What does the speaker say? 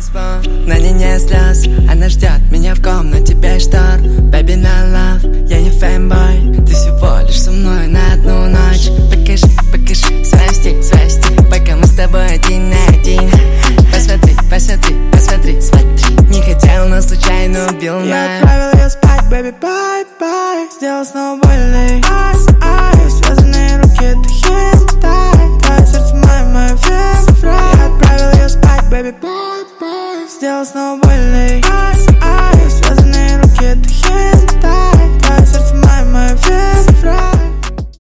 На ней нет слез, она ждет меня в комнате без штор. Baby, на love, я не фэнбой. Ты всего лишь со мной на одну ночь. Покажи, покажи свой стиль, пока мы с тобой один на один. Посмотри, посмотри, посмотри, смотри. Не хотел, но случайно убил нас. Я отправил ее спать, baby, bye-bye. Сделал снова больно, ай-ай. Связанные руки, это хентай. Твое сердце мое февраль. Я отправил ее спать, baby, bye-bye. Сделал снова больно, ай-ай.